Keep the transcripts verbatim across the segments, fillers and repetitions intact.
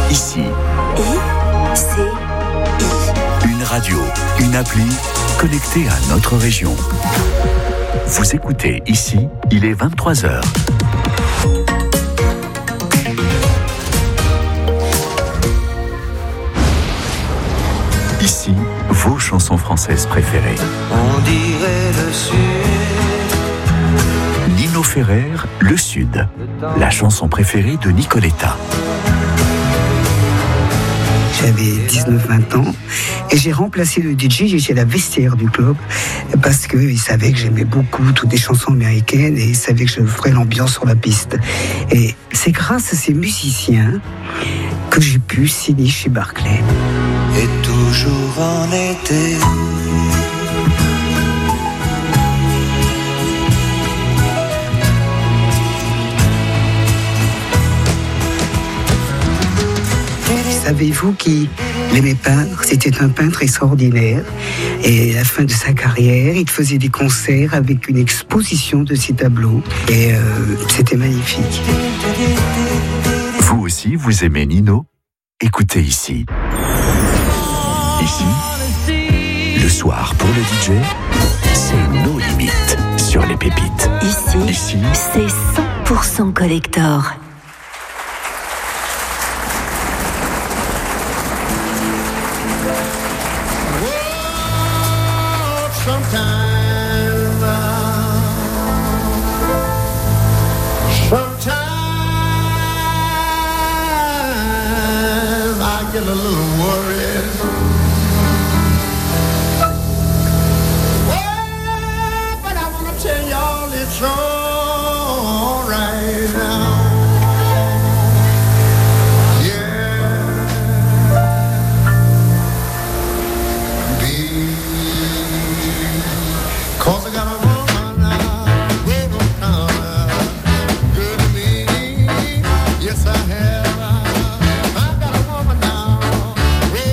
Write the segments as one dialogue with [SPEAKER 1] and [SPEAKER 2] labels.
[SPEAKER 1] Ici.
[SPEAKER 2] I, C, I.
[SPEAKER 1] Une radio, une appli connectée à notre région. Vous écoutez Ici, il est vingt-trois heures. Ici, vos chansons françaises préférées.
[SPEAKER 3] On dirait le Sud.
[SPEAKER 1] Nino Ferrer, Le Sud. La chanson préférée de Nicoletta.
[SPEAKER 4] J'avais dix-neuf vingt ans et j'ai remplacé le D J, j'étais la vestiaire du club parce qu'il savait que j'aimais beaucoup toutes les chansons américaines et il savait que je ferais l'ambiance sur la piste. Et c'est grâce à ces musiciens que j'ai pu signer chez Barclay.
[SPEAKER 3] Et toujours en été.
[SPEAKER 4] Savez-vous qui l'aimait peindre? C'était un peintre extraordinaire. Et à la fin de sa carrière, il faisait des concerts avec une exposition de ses tableaux. Et euh, c'était magnifique.
[SPEAKER 1] Vous aussi, vous aimez Nino? Écoutez Ici. Ici, le soir pour le D J, c'est nos limites sur les pépites.
[SPEAKER 2] Ici,
[SPEAKER 1] Ici,
[SPEAKER 2] c'est cent pour cent collector.
[SPEAKER 5] Get a little worried. Well, but I want to tell y'all it's all right now. Yeah. Because I got a woman now, little kind good to me. Yes, I have. I got a woman now.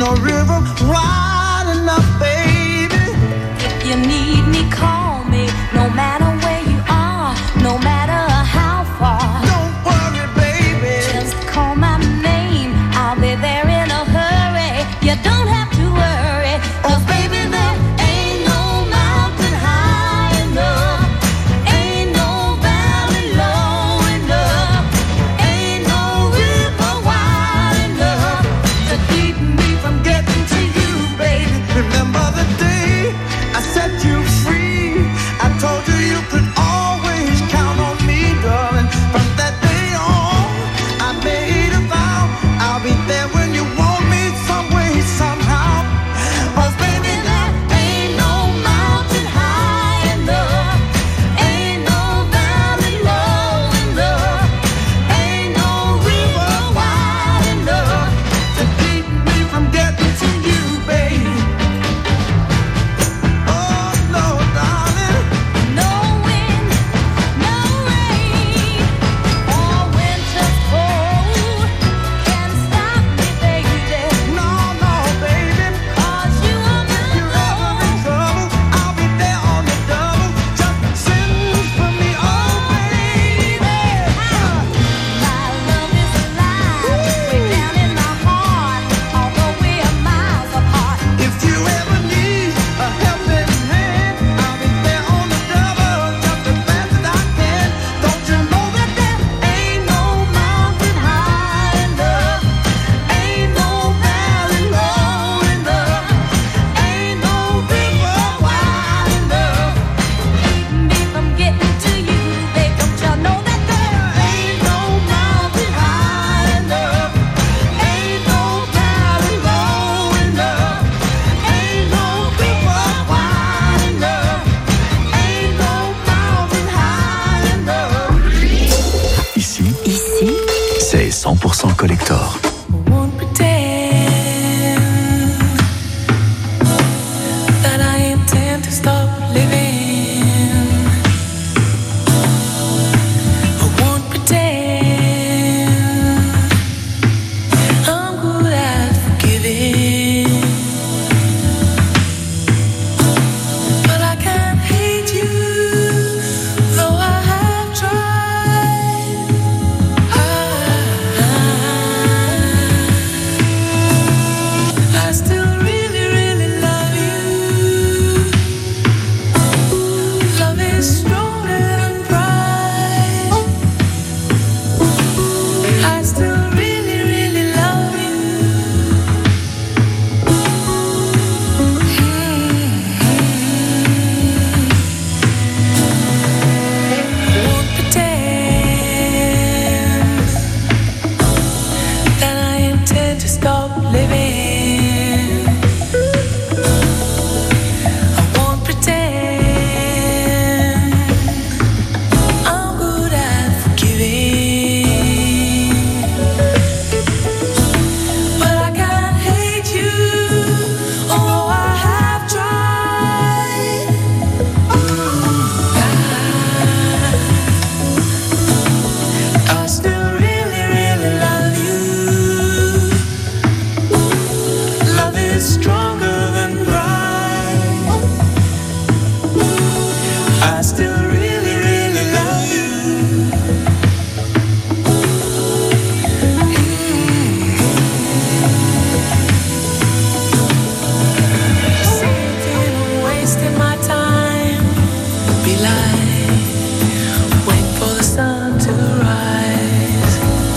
[SPEAKER 5] no river wide enough, baby.
[SPEAKER 6] If you need me, call me. No matter where you are, no matter how far.
[SPEAKER 5] Don't worry, baby.
[SPEAKER 6] Just call my name. I'll be there in a hurry. You don't have to worry. 'Cause baby, there ain't no mountain high enough. Ain't no valley low enough. Ain't no river wide enough to keep me from getting to you, baby.
[SPEAKER 5] Remember the day I set you free. I told you you could always count on me, darling. From that day on, I made a vow. I'll be there when you want me, some way, somehow. 'Cause baby, there ain't no mountain high enough. Ain't no valley low enough. Ain't no river wide enough to keep me from getting to you, baby. Oh no, darling.
[SPEAKER 6] No wind, no rain, or winter's cold can stop me, baby.
[SPEAKER 5] No, no, baby.
[SPEAKER 6] 'Cause you are my
[SPEAKER 5] If you're ever in trouble, I'll be there on the double. Just send for me, oh baby.
[SPEAKER 6] My love is alive, way down in my heart, although we are miles apart.
[SPEAKER 5] If you ever need a helping hand, I'll be there on the double, just as fast as I can. Don't you know that there ain't no mountain high enough? Ain't no valley low enough. Ain't no river wide enough
[SPEAKER 6] Keep me from getting to you, babe. Don't you know that there
[SPEAKER 5] ain't no mountain high enough. Ain't no valley low enough. Ain't no river wide enough. Ain't no mountain high enough.
[SPEAKER 1] Ici,
[SPEAKER 2] Ici,
[SPEAKER 1] c'est cent pour cent collector.
[SPEAKER 7] Won't pretend that I intend to stop living. I won't pretend I'm good at forgiving. But I can't hate you, though I have tried. I still really, really love you. Love is stronger than pride. I still really, really love you. Won't pretend that I intend to stop living. I won't pretend I'm good at forgiving. But I can't hate you, although I have tried. I still really, really love you. Love is stronger than pride. I still really, really love you. Sitting and wasting my time would be like waiting for the sun to rise.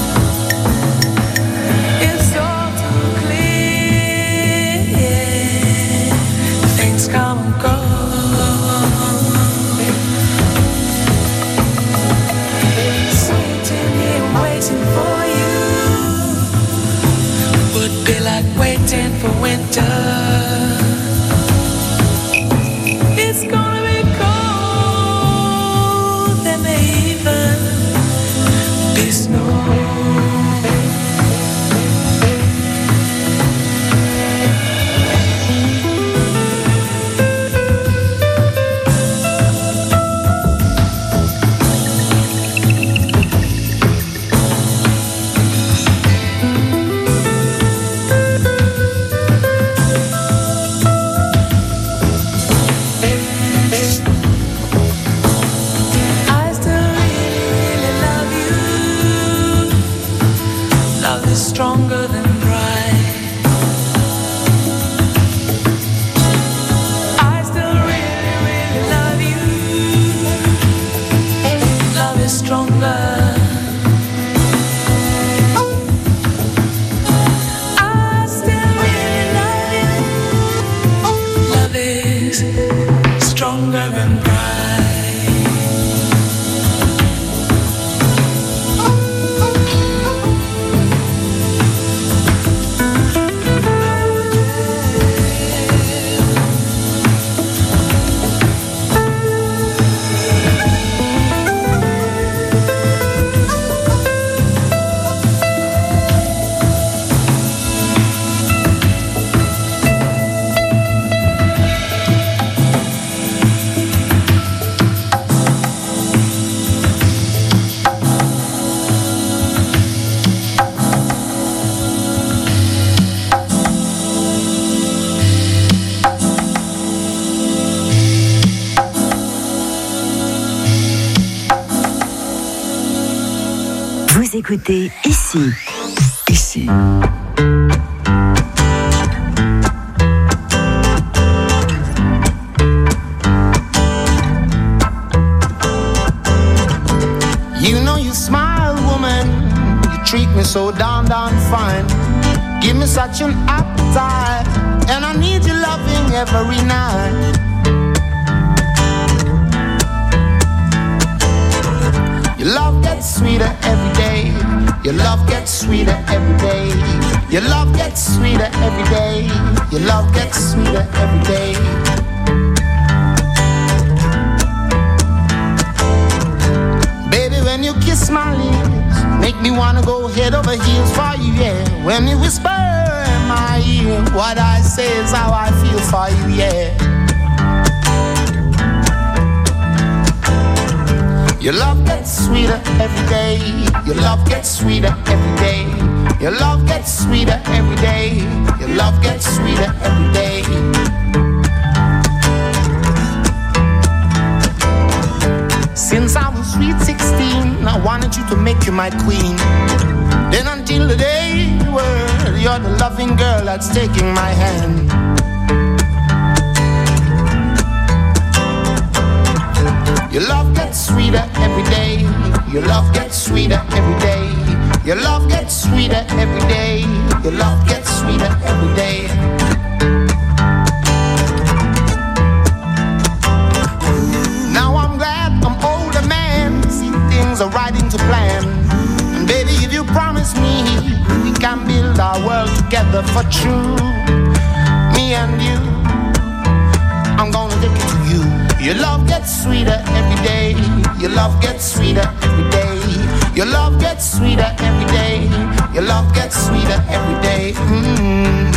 [SPEAKER 7] It's all too clear. Things come and go. Sitting here waiting for you would be like waiting for winter. It's gonna be cold. There may even be snow.
[SPEAKER 2] Vous écoutez ici.
[SPEAKER 1] Ici.
[SPEAKER 5] You know you smile, woman. You treat me so darn, darn fine. Give me such an appetite, and I need your loving every night. Your love gets sweeter every day. Your love gets sweeter every day. Your love gets sweeter every day. Your love gets sweeter every day. Baby, when you kiss my lips, make me wanna go head over heels for you, yeah. When you whisper in my ear, what I say is how I feel for you, yeah. Your love gets sweeter every day. Your love gets sweeter every day. Your love gets sweeter every day. Your love gets sweeter every day. Since I was sweet sixteen, I wanted you to make you my queen. Then until the day where you're the loving girl that's taking my hand. Your love gets sweeter every day. Your love gets sweeter every day. Your love gets sweeter every day. Your love gets sweeter every day. Now I'm glad I'm older man. See, things are right into plan. And baby, if you promise me, we can build our world together for true. Me and you, I'm gonna take it to you. Your love gets sweeter every day. Your love gets sweeter every day. Your love gets sweeter every day. Your love gets sweeter every day. Mm-hmm.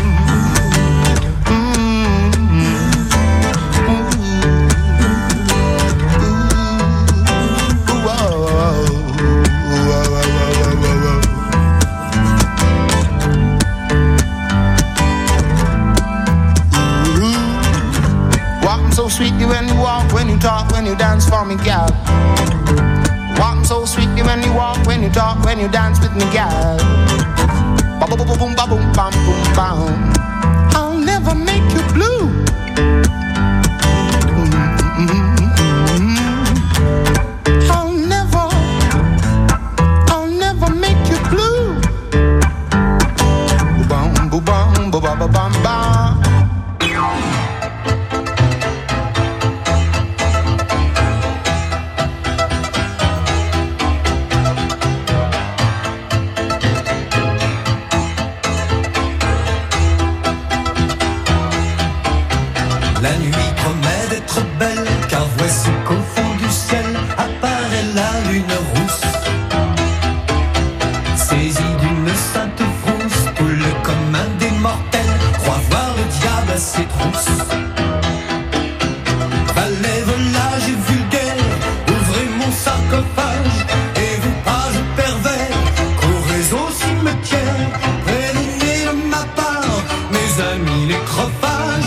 [SPEAKER 5] So sweetly when you walk, when you talk, when you dance for me, girl. Walking so sweetly when you walk, when you talk, when you dance with me, girl. Ba boom boom boom ba boom bam boom bam. I'll never make you blue. I'll never, I'll never make you blue. Bam boom bam boom bam bam bam.
[SPEAKER 8] La nuit promet d'être belle, car voici qu'au fond du ciel apparaît la lune rousse. Saisi d'une sainte frousse, tout le commun des mortels croit voir le diable à ses trousses. Valets, volages et vulgaires, ouvrez mon sarcophage, et vous pages pervers, courez au cimetière, prévenez de ma part, mes amis les crophages.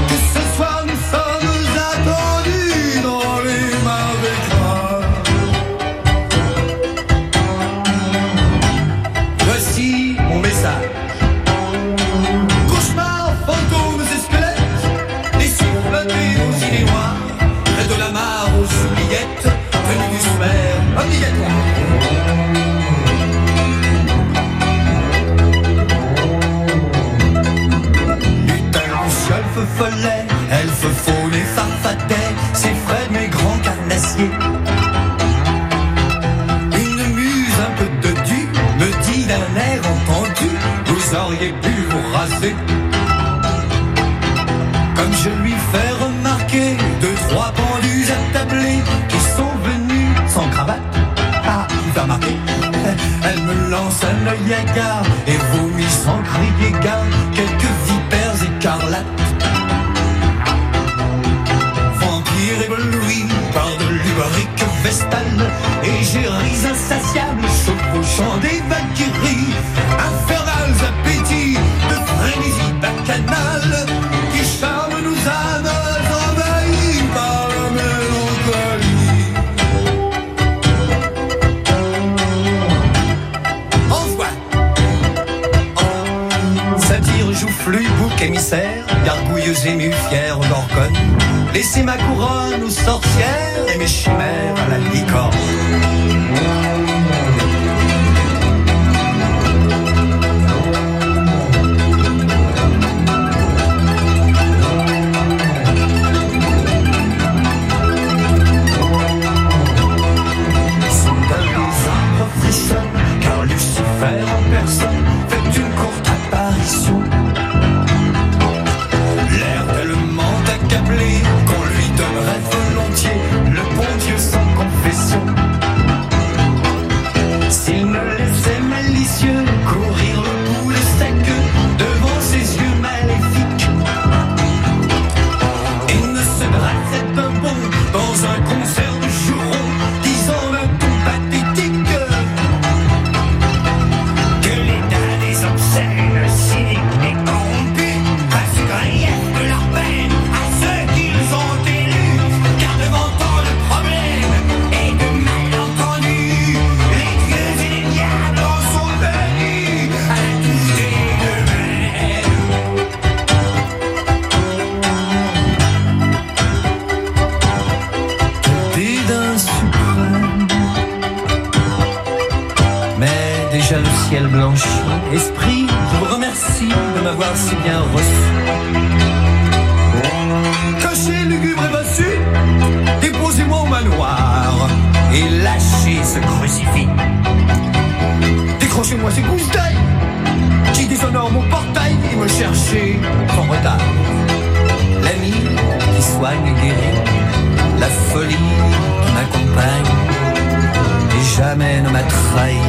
[SPEAKER 8] Follet, elfe faune et farfadet, c'est Fred mes grands carnassiers. Une muse un peu dodue me dit d'un air entendu, vous auriez pu vous raser. Comme je lui fais remarquer deux, trois pendus attablés qui sont venus sans cravate. Ah, il va marquer. Elle me lance un œil hagard et vomit sans crier gare quelques vipères écarlates. Ébloui par de l'ubarique vestale, égéries insatiables chevauchant des valkyries, infernales appétits de frénésie bacchanale qui charment nos âmes envahies par la mélancolie. émus fiers aux gorgones. Laissez ma couronne aux sorcières et mes chimères à la licorne. Car Lucifer en personne fait une courte apparition. L'air tellement accablé qu'on lui donnerait volontiers le bon Dieu sans confession. S'il me laissait malicieux courir le bout de sa queue devant ses yeux maléfiques et ne se dressait d'un bond dans un concert de jurons disant d'un ton pathétique cyniques et corrompus, fassent grief de leur peine à ceux qu'ils ont élus. Car devant tant de problèmes et de malentendus, les dieux et les diables en sont venus à la toucher d'eux-mêmes. Doté d'un suprême, mais déjà le ciel blanchit. Esprit, je vous remercie de m'avoir si bien reçu. Cachez lugubre et bossu, déposez-moi au manoir et lâchez ce crucifix. Décrochez-moi ces gousses d'ail qui déshonorent mon portail et me cherchez sans retard. L'ami qui soigne et guérit, la folie qui m'accompagne et jamais ne m'a trahi.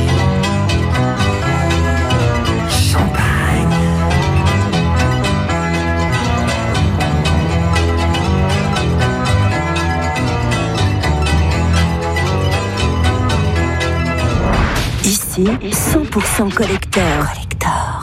[SPEAKER 2] Ici, cent pour cent collecteur. Collector.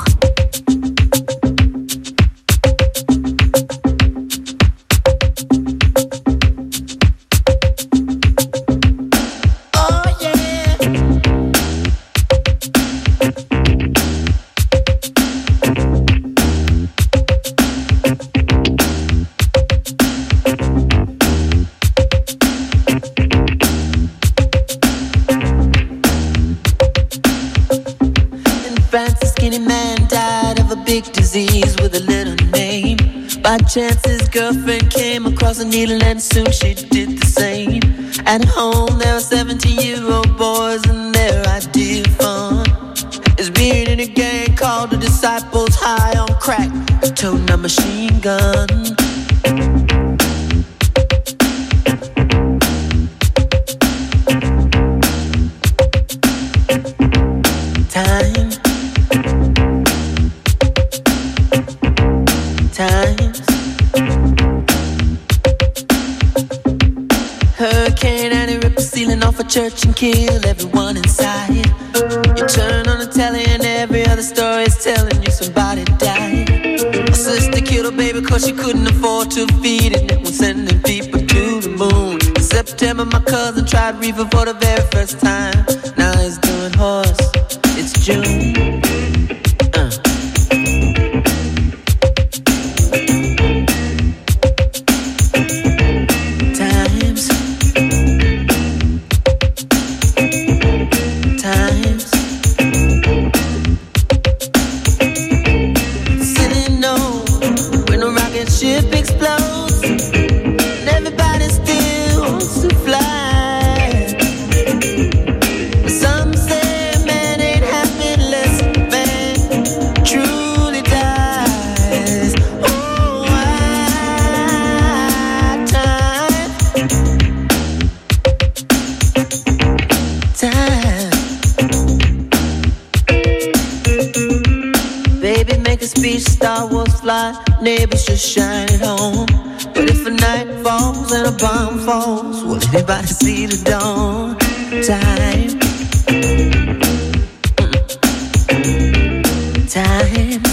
[SPEAKER 9] By chance his girlfriend came across a needle and soon she did the same. At home there were seventeen-year-old boys and their idea of fun is being in a gang called the Disciples, high on crack, toting a machine gun. Time, times, hurricane and it ripped the ceiling off a church and killed everyone inside. You turn on the telly and every other story is telling you somebody died. My sister killed her baby cause she couldn't afford to feed it, and it was sending people to the moon. In September my cousin tried reefer for the very first time. Now he's doing horse, it's June. uh. Times, times, sitting on when a rocket ship explodes and everybody still wants to fly. Some say man ain't happy unless man truly dies. Oh, why time, time. Baby, make a speech, Star Wars fly, neighbors just shine it home. But if a night falls and a bomb falls, will anybody see the dawn? Time, times.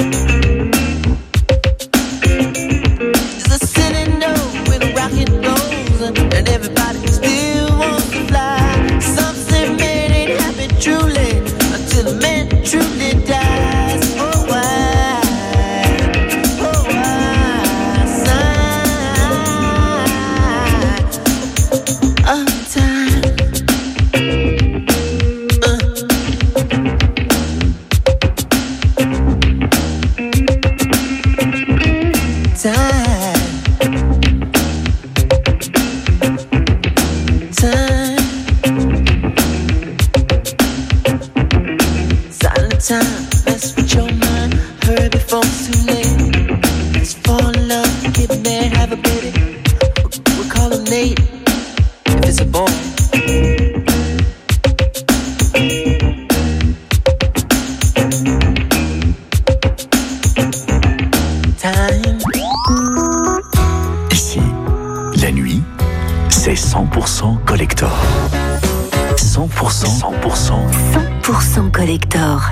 [SPEAKER 9] There's a city note when a rocket goes and everybody still wants to fly. Some say man ain't happy truly until a man truly dies. Oh, why? Oh, why? time, mess with your mind. Hurry before it's too late. Let's fall in love, get married, have a baby. We'll call him Nate, if it's a boy.
[SPEAKER 1] Ici, la nuit, c'est cent pour cent collector. cent pour cent, cent pour cent.
[SPEAKER 2] cent pour cent collector.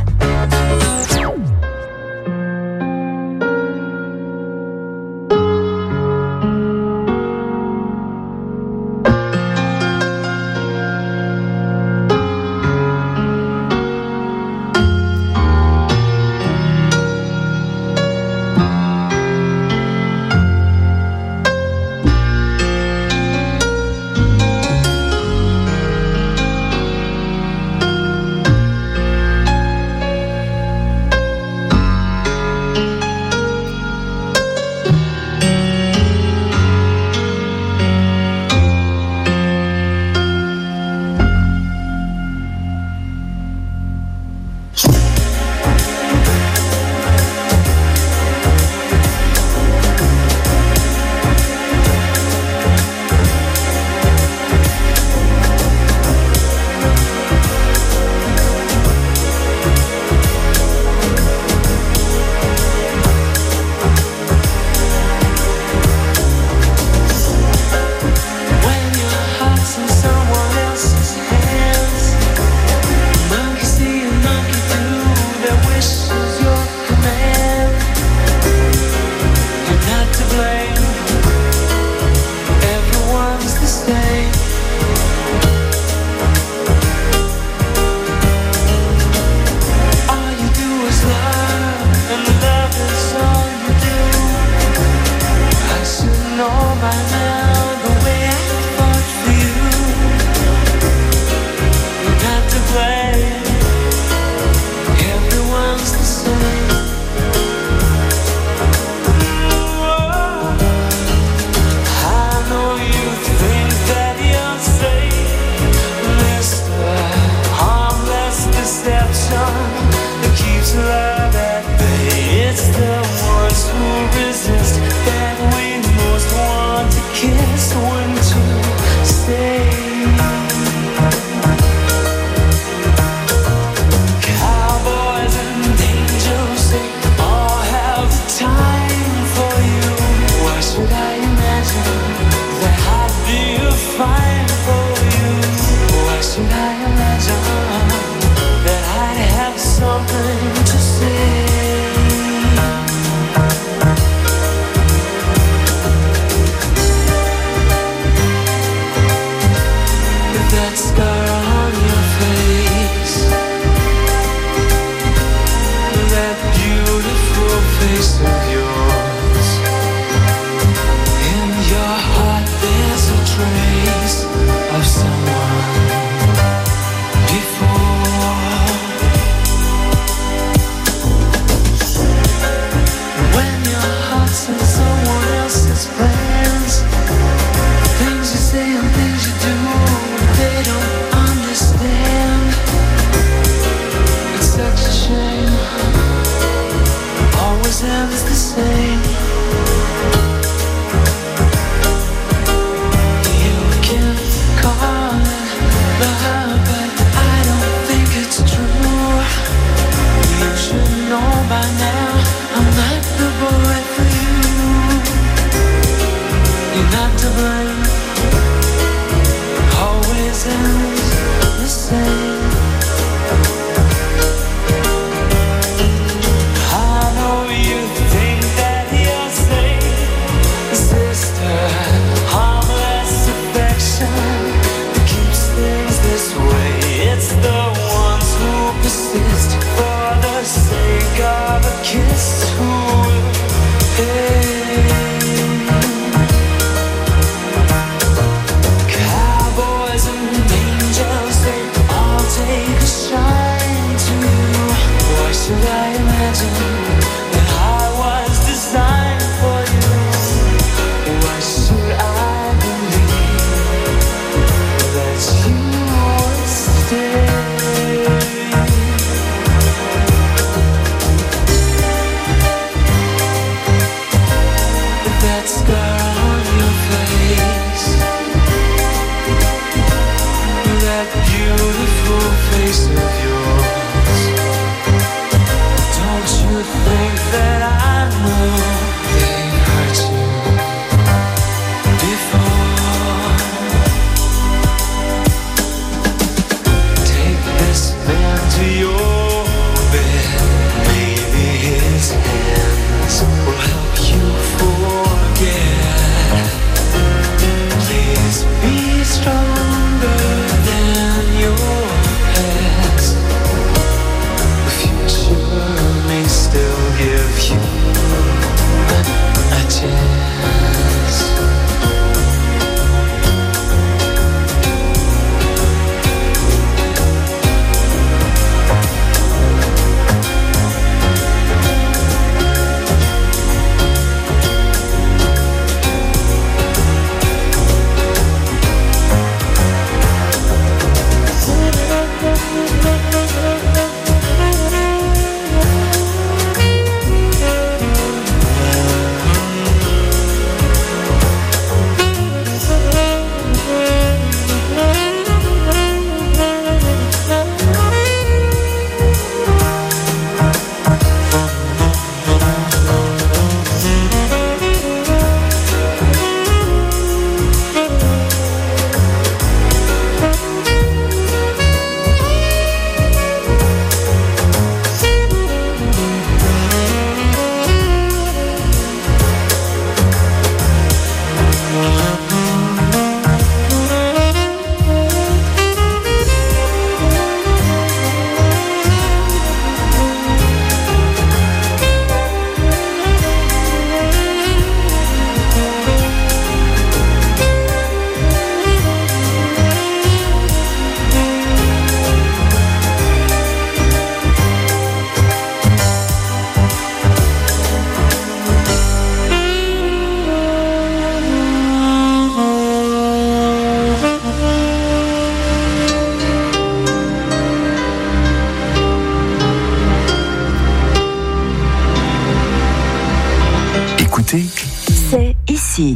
[SPEAKER 1] écoutez,
[SPEAKER 2] c'est ici.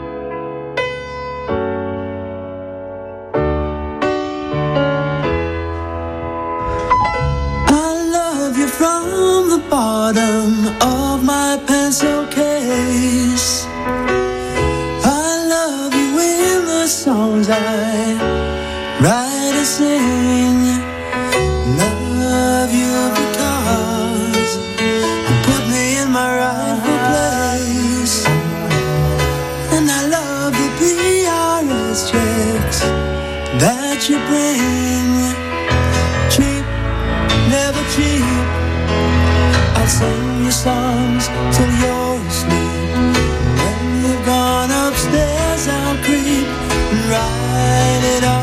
[SPEAKER 5] I love you from the bottom of my pencil case. I love you in the songs I write and sing. Love you because you put me in my rightful place. And I love the P R S checks that you bring. Cheap, never cheap. I'll sing your songs till you're asleep. When you've gone upstairs, I'll creep and write it all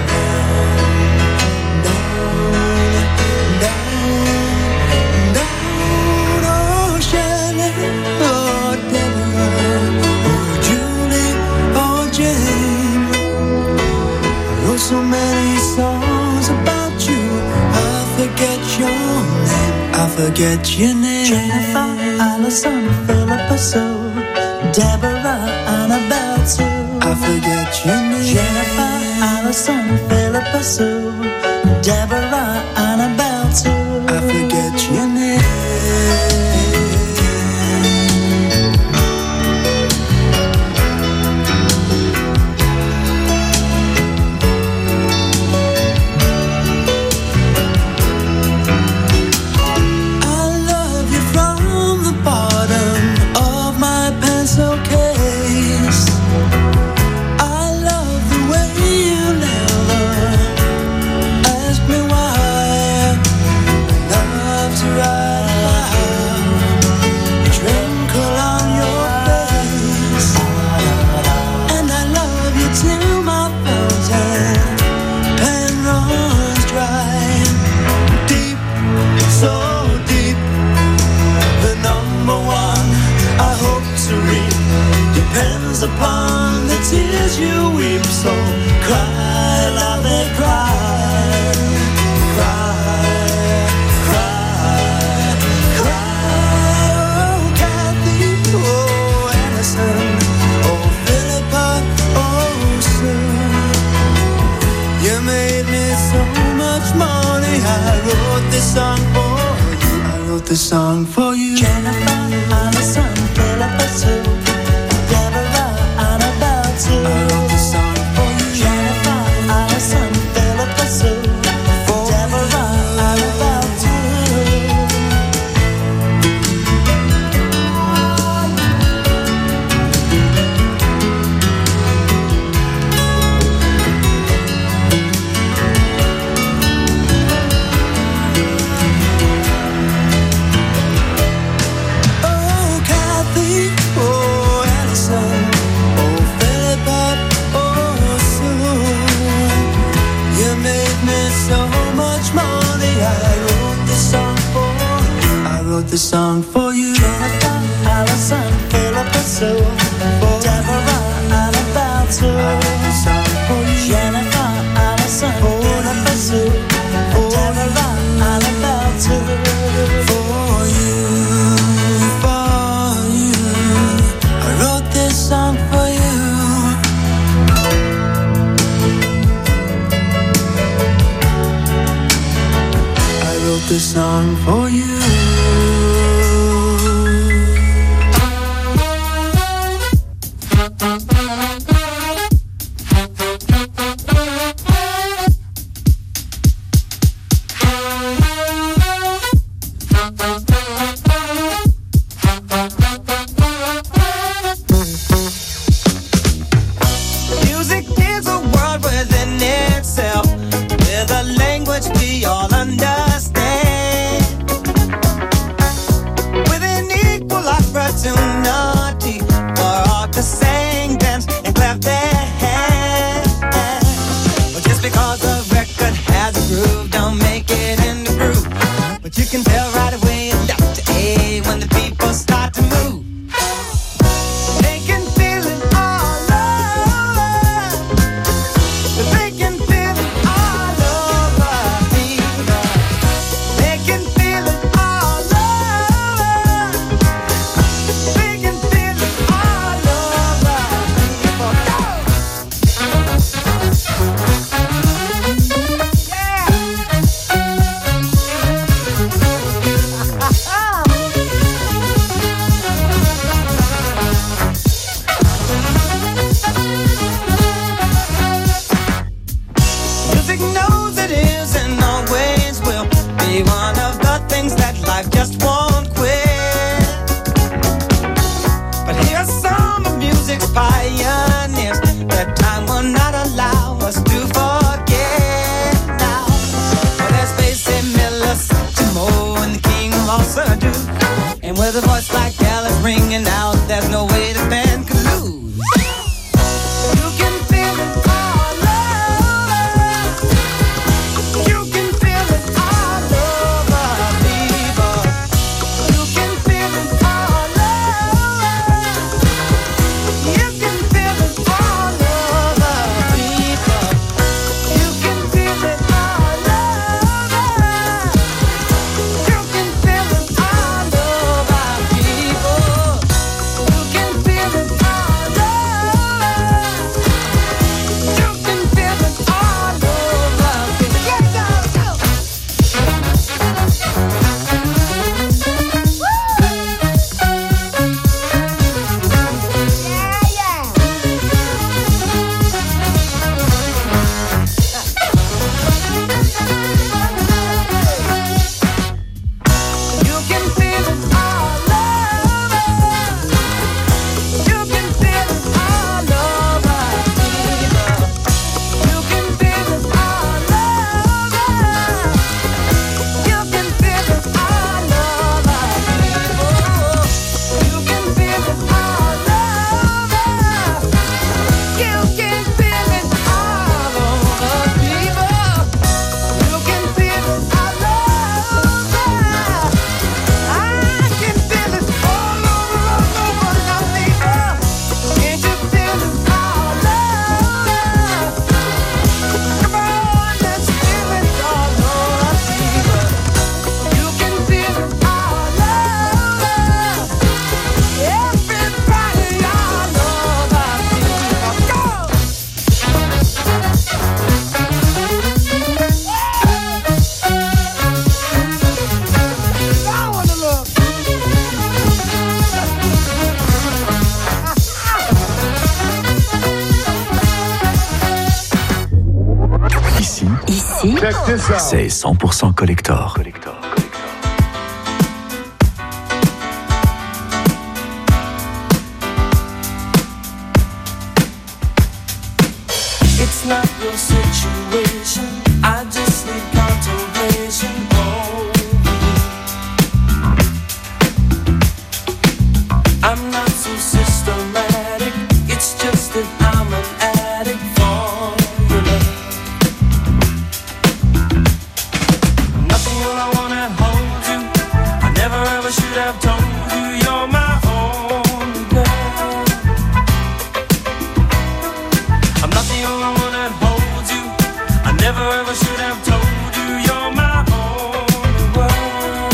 [SPEAKER 5] so many songs about you. I forget your name. I forget your name.
[SPEAKER 9] Jennifer, Allison, Philippa Sue, Deborah, Annabelle Sue.
[SPEAKER 5] I forget your name.
[SPEAKER 9] Jennifer, Allison, Philippa Sue, Deborah, Annabelle Sue.
[SPEAKER 5] I forget your name. Upon the tears you weep, so cry, love it, cry, cry, cry, cry. Oh, Kathy, oh, Allison, oh, Philippa, oh, Sue. You made me so much money. I wrote this song for you. I wrote this song for you.
[SPEAKER 9] Jennifer, Allison, Philippa Sue,
[SPEAKER 5] I wrote this song for you.
[SPEAKER 9] Jennifer, Allison, Philippa Sue, Deborah, Annabelle
[SPEAKER 5] Oh, Kathy, oh, Allison, so much money. I wrote this song for you. I wrote this song for you.
[SPEAKER 9] Jennifer, Allison, Philippa Sue, Deborah, Annabelle Sue.
[SPEAKER 5] I wrote this song for you.
[SPEAKER 9] Jennifer, Allison, Philippa Sue, Deborah, Annabelle Sue.
[SPEAKER 5] For you, for you. I wrote this song for you. This song for you.
[SPEAKER 10] Music is a world within itself, with a language we all understand. Opportunity for all to sing, dance, and clap their hands. But just because a record has a groove, don't make it in the groove. But you can tell right away it's Doctor A when the people start to move. They can feel it all over. They can feel it all over me. just won't quit. But here's some of music's pioneers that time will not allow us to forget now. Oh, there's Basie Miller, Timo, and the king of all Surdu. And with a voice like Alice ringing out, there's no way the band could lose. You can feel it all over. You can feel it all over, people. You can feel it all over. You can feel it all over, people. You can feel it all over. You can feel it all over, people. You can feel it all over. You can feel it all over, people. Let it go, go. Yeah, yeah. You can feel it all over. You can feel it all over, people. You can feel it all over. You can feel it all over, people. You can feel it all over. You can feel it all over, people. You can feel it all over. I can feel it all over, all over now, people. Can't you feel it all over? Come on, let's feel it all over, people. You can feel it all over. Everybody all over, people. Go! I wanna look.
[SPEAKER 1] Ici,
[SPEAKER 2] Ici,
[SPEAKER 1] c'est cent pour cent collector.
[SPEAKER 7] It's not your situation. I just need contemplation over you. I'm not so systematic. It's just that I'm an addict for your love. Nothing all I wanna hold you. I never ever should have told you you're my only girl. I'm not the only one that holds you. I never ever should have told you you're my only world.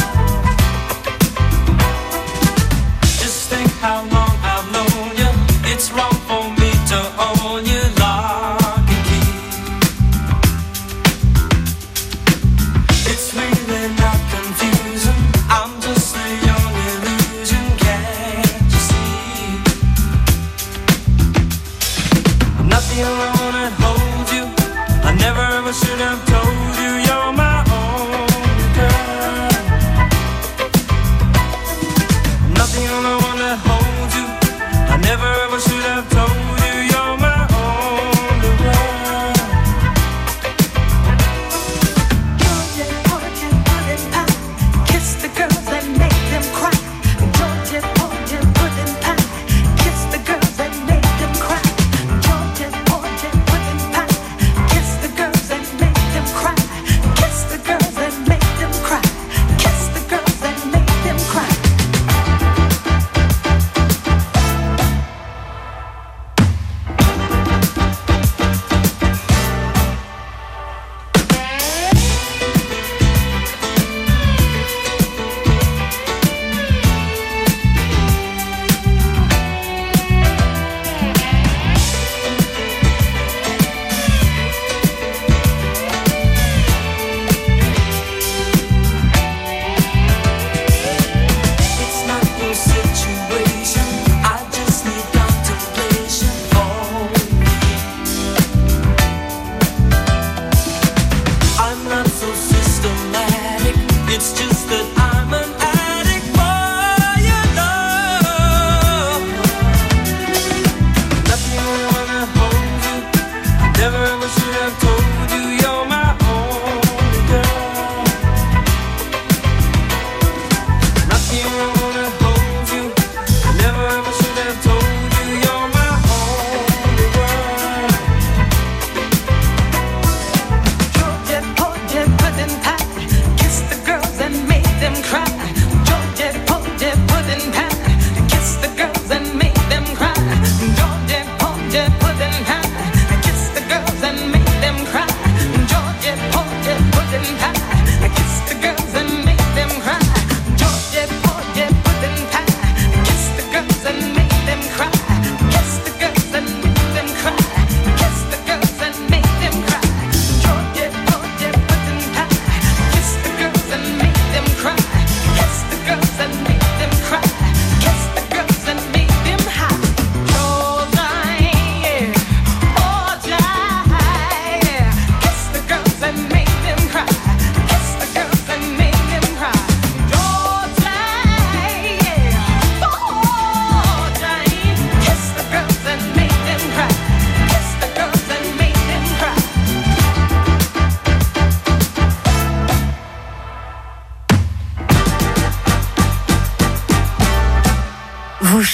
[SPEAKER 7] Just think how long I've known you. It's wrong for me to own you lock and key. It's really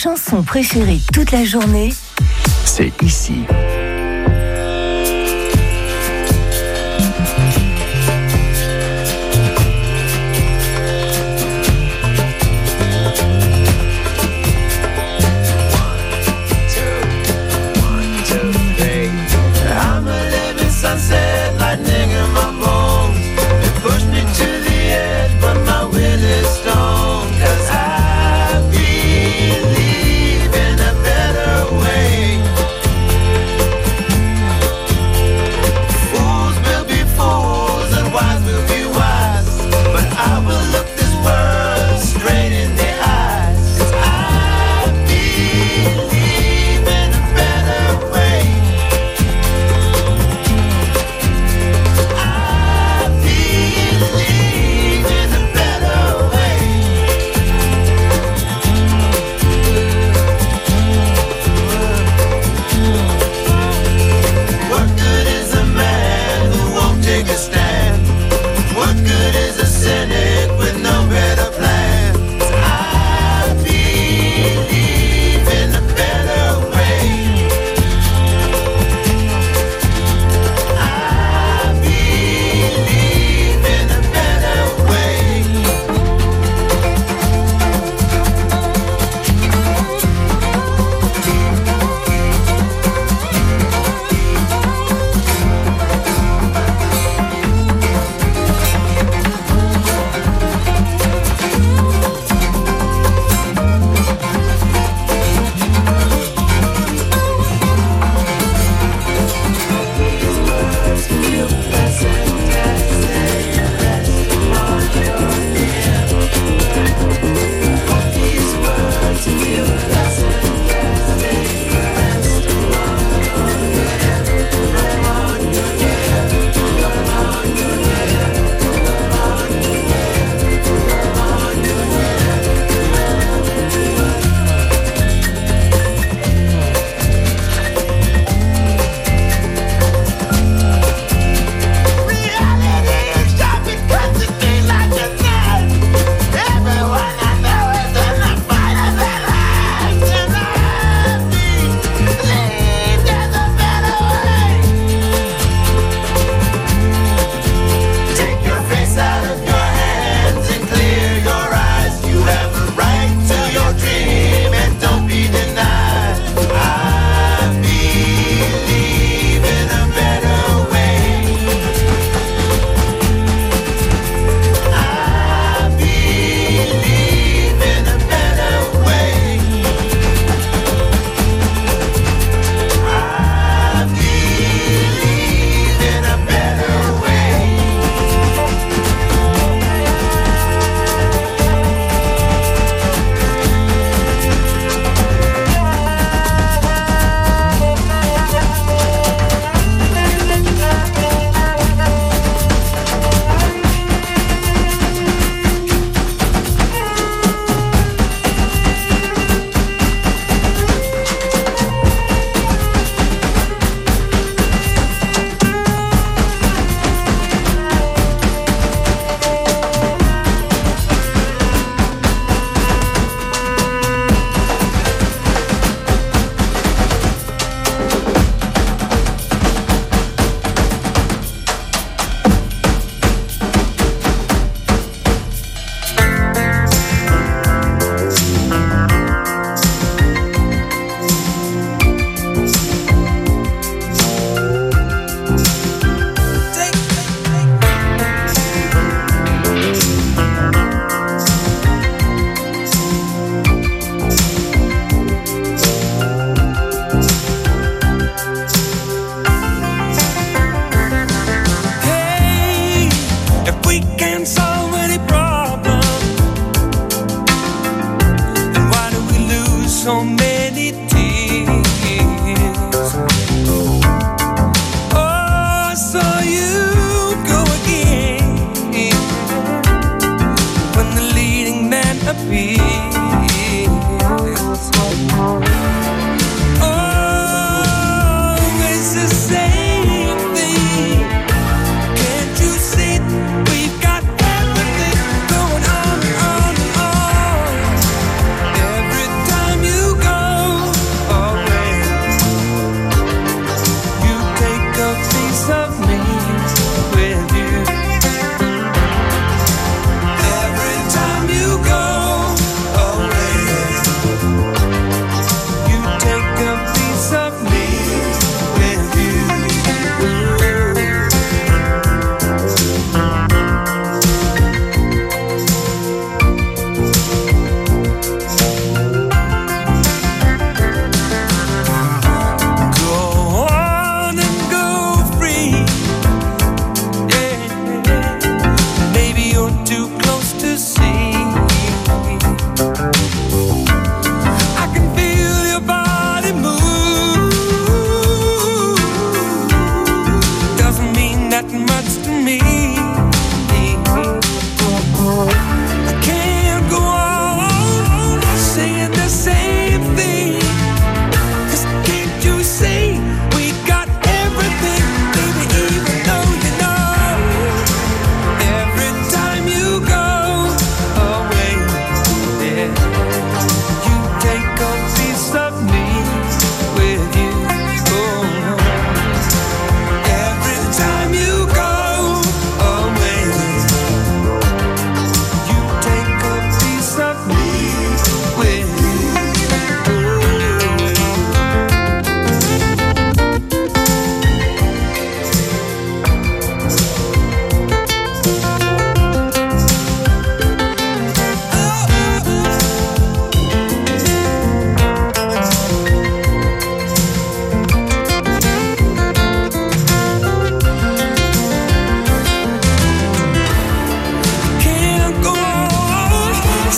[SPEAKER 2] chansons préférées toute la journée,
[SPEAKER 1] c'est ici.
[SPEAKER 5] Sunset, lightning in my bones. It pushed me to the edge, but my will is stone. 'Cause I believe in a better way. Fools will be fools and wise will be wise, but I will look this world straight in the eyes. 'Cause I believe in a better way.
[SPEAKER 7] so many tears. Oh, so you go again when the leading man appears. Oh, it's the same thing. Can't you see we've got everything going on, on, on? Every time you go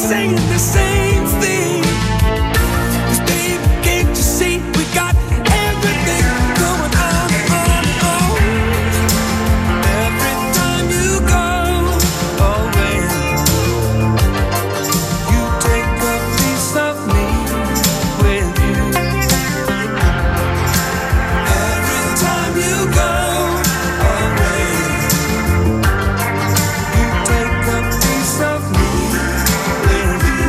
[SPEAKER 7] singing the same thing. 'Cause baby, can't you see we got everything going on, on, on. Every time you go away, you take a piece of me with you. Every time you go away, you take a piece of me with you.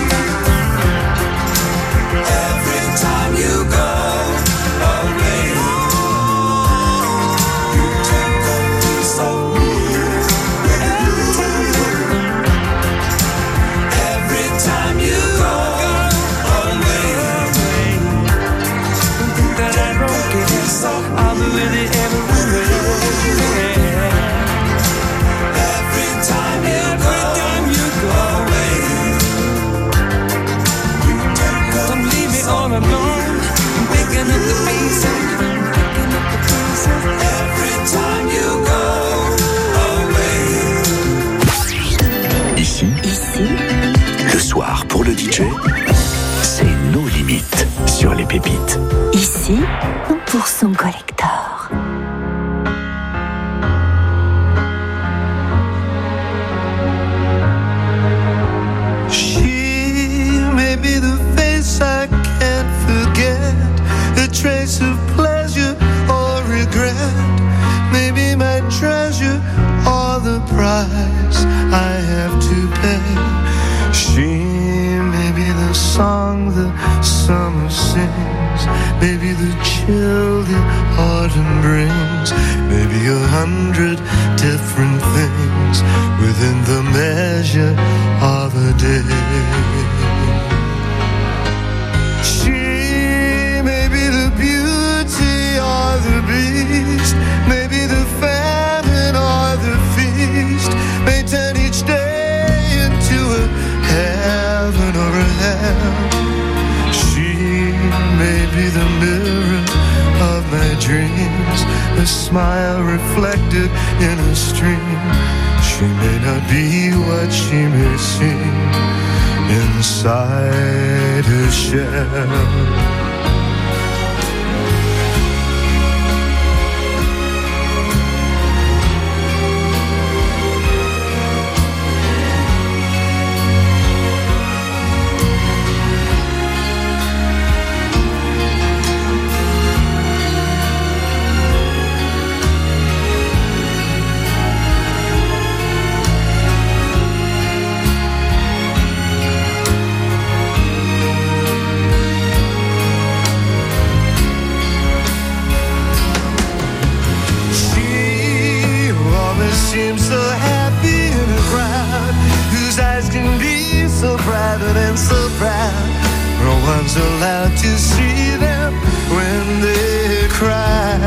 [SPEAKER 7] Every time you go away, you take a piece of me with you. Every time you go away, don't think that I don't care, so I'll be with you everywhere. Every time you go away, don't leave me all alone. I'm picking up the pieces, picking up the pieces. Every time you go away.
[SPEAKER 1] Ici,
[SPEAKER 2] Ici,
[SPEAKER 1] le soir pour le D J, c'est nos limites sur les pépites.
[SPEAKER 2] ici, cent pour cent collector.
[SPEAKER 3] She may be the face I can't forget, a trace of pleasure or regret, maybe my treasure or the price I have to pay. She may be the song the summer sings, maybe the chill the autumn brings, maybe a hundred different things within the measure of a day. She may be the beauty or the beast, maybe the famine or the feast, may turn each day into a heaven or a hell. She may be the mirror of my dreams, a smile reflected in a stream. She may not be what she may seem inside her shell. Seems so happy in a crowd whose eyes can be so private and so proud. No one's allowed to see them when they cry.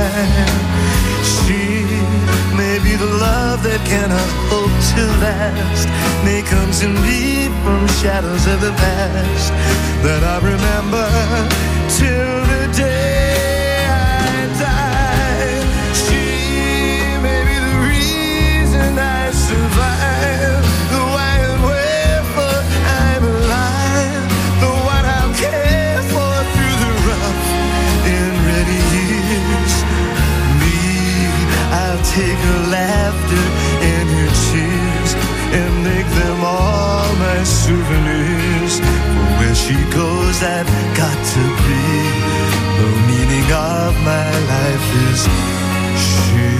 [SPEAKER 3] She may be the love that cannot hope to last, may come to me from shadows of the past that I remember till the day I die. She may be the reason I survive, the why and wherefore I'm alive, the one I'll care for through the rough and ready years. Me, I'll take her laughter and her tears and make them all my souvenirs. For where she goes, I've got to be. The meaning of my life is she.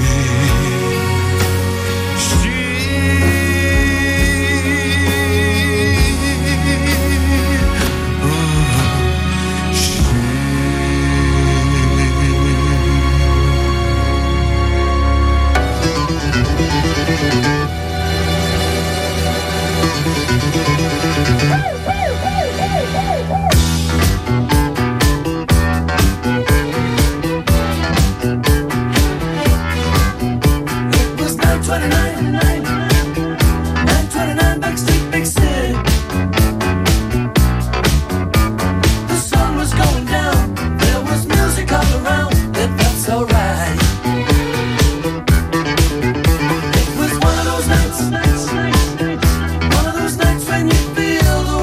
[SPEAKER 7] One of those nights, nights, nights, one of those nights when you feel the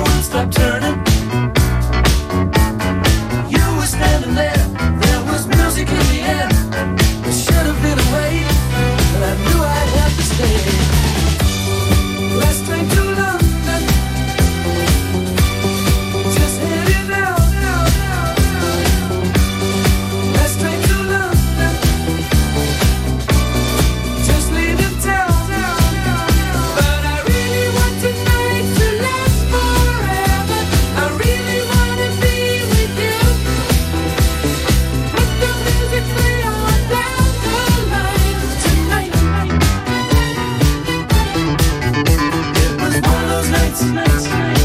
[SPEAKER 11] nights, nights, nights.